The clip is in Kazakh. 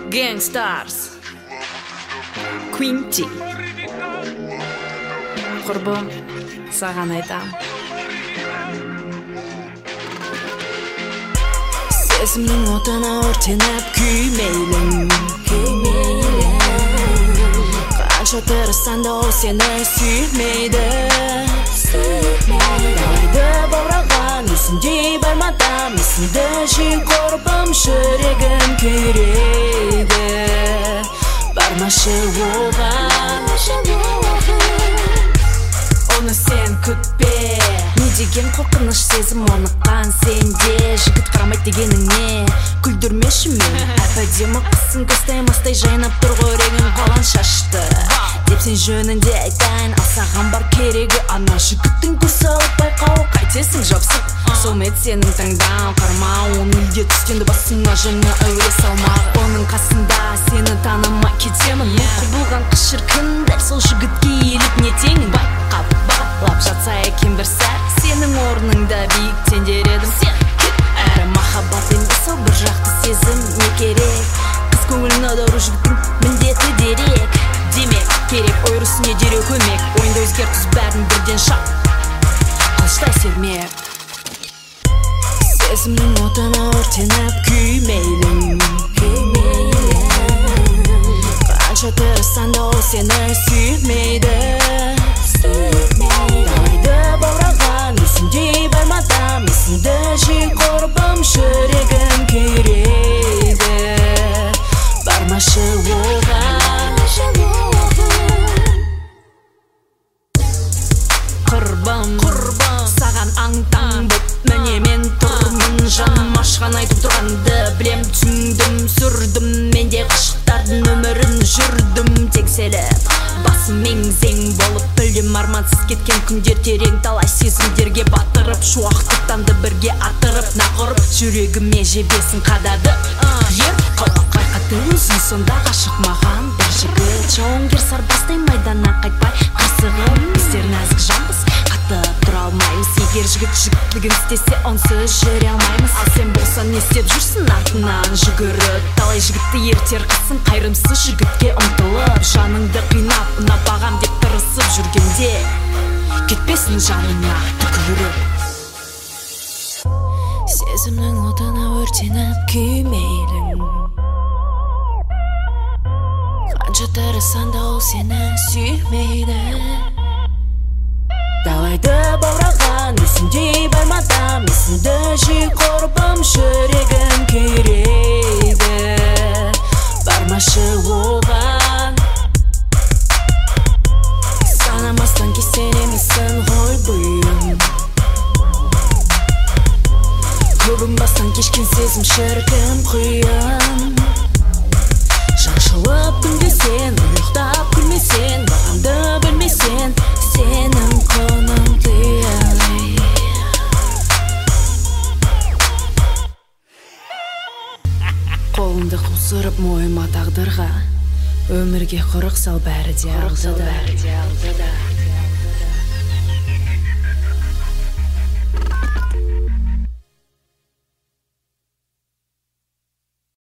Gangstars Quinty Құрбым, саған айтам. Сезімнің отына өртеніп күймейлің. Қанша тырыссаң да ол сені сүймейді. Далайды баураған есіңдей бармадам, есіңді жи құрбым, жүрегім күйрейді. Бармашы оған, оны сен күтпе. Не деген қорқыныш сезім орныққан сенде. Жігіт қарамайды дегеніңе күлдірмеші мен. Әп-әдемі қысың көзтай мастай жайнап тұр ғой реңін қалан шашты деп сен жөнінде айтайын. Ал саған бар керегі ана жігіттің көз алып байқауы. Қайтесің жапсық сол мет сенің таңдау. Қарма оны үйде түстенді басыңа жаңа әуре салмағы. Оның қасында сені танымай кетемін. Құбылған қыз шіркін дәл сол жігітке еліп не теңін. Байқап бағалап жатса екен бір сәт сенің орныңда биіктендер едім. Әрі махаббат емес ол бір жақты сезім не керек. Қыз көңілін аудару жігіттің міндеті дерек. Демек керек ой үрісіне дереу көмек. Ойында өзгертіс бәрін бірден шап қылыштай сермеп. Сезімнің отына өртеніп күймейлің. Қанша тырыссаң да ол сені сүймейді. Далайды баураған есіңдей бармадам, есіңді жи құрбым, жүрегім күйрейді. Бармашы оған, құрбым, саған аң-таң боп міне мен тұрмын. Жаным ашқан айтып тұрғанды білем, түсіндім, сүрдім. Менде ғашықтардың өмірін жүрдім теңселіп. Басым мең-зең болып білдім армансыз кеткен күндер терең. Талай сезімдерге батырып, шуақтықтанды бірге атырып. Нақұрып жүрегіме жебесін қадады. Ер қылық қайқаты өзің сонда ғашық маған бір жігіт. Жауынгер сарбастай майданнан қайтпай қырсығым. Біздер нәзік жанбыз, қатып тұра алмаймыз. Егер жігіт жігітлігін істесе онсыз жүре алмаймыз. Ал сен болсан не істеп жүрсің артынан жүгіріп. Талай жігітті ертер қысың қайрымсыз жігітке ұмтылып. Жаныңды қинап ұнап деп тырысып жүргенде кетпесін жаныңа түкіріп. Сезімнің отына өртеніп күймейлің. Қанша тырыссаң да ол сені сүймейді. Далайды баураған есіңдей бармадам, есіңді жи құрбым, жүрегім күйрейді. Бармашы оған, санамастан кесер емессің ғой бұйым. Көбің бастан кешкен сезім шіркін құйын. Шаншылып күнде сен, ұйықтап күлмесен, бағамды білмесен, сенің құның қиялай. Қолыңды қусырып мойыма тағдырға, өмірге құрық сал бәрі де алды да.